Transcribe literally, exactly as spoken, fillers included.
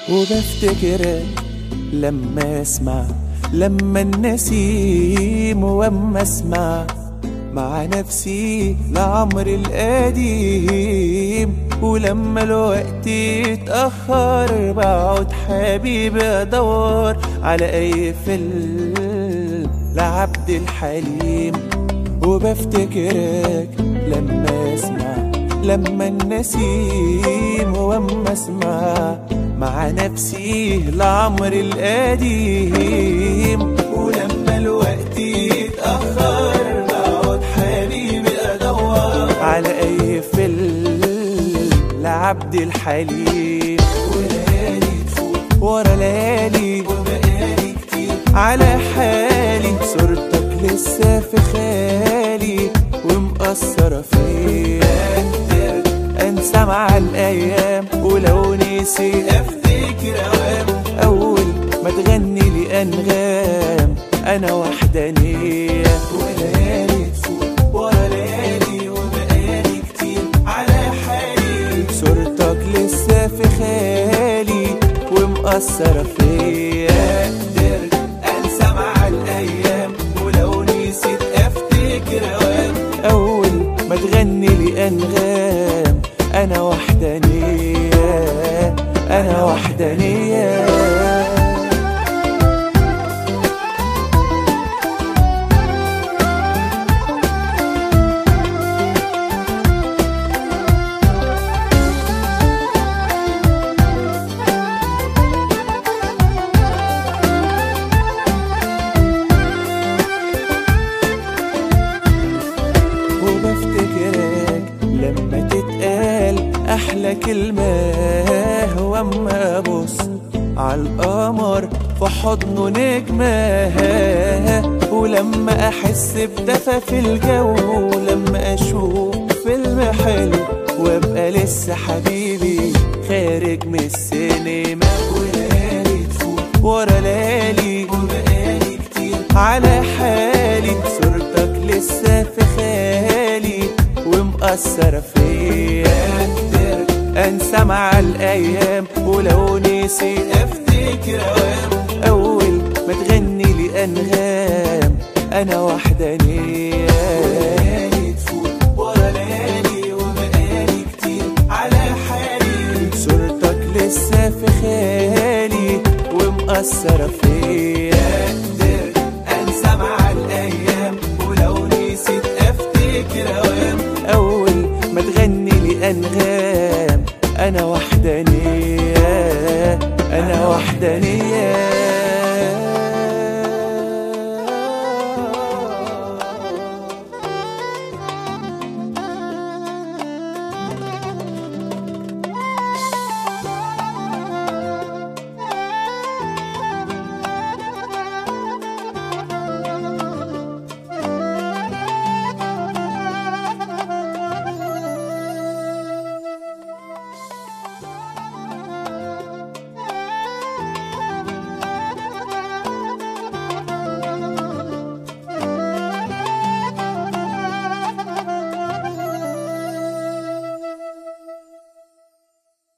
وبفتكرك لما اسمع لما النسيم واما اسمع مع نفسي لعمر القديم. ولما الوقت يتأخر بقعد حبيبي ادور على اي فيلم لعبد الحليم. وبفتكرك لما اسمع لما النسيم واما اسمع مع نفسي لعمر القديم. ولما الوقت يتأخر بقعد حبيبي ادور على اي فيلم لعبد الحليم. وليالي تفوت ورا ليالي وبقالي كتير على حالي، صورتك لسه في خيالي ومأثرة فيا. انسى مع الايام ولو نسيت افتكر اوام، اول ما تغني لي انغام انا وحدانية. وليالي تفوت ورا ليالي وبقالي كتير على حالي، صورتك لسه في خيالي ومأثرة فيا. قدرت انسى مع الايام ولو نسيت افتكر اوام، اول ما تغني لي انغام انا وحدانية انا وحدانية. وبفتكرك لما تتقال أحلى كلمة وأما أبص عالقمر في حضنه نجمة، ولما أحس بدفى في الجو، لما أشوف فيلم حلو وأبقى لسه حبيبي خارج من السينما. وليالي تفوت ورا ليالي وبقالي كتير على حالي، صورتك لسه في خيالي ومأثرة فيا. انسى مع الايام ولو نسيت افتكر اوام، اول ما تغني لي انغام انا وحدانية. وليالي تفوت ورا ليالي وبقالي كتير على حالي، صورتك لسه في خيالي ومأثرة فيا.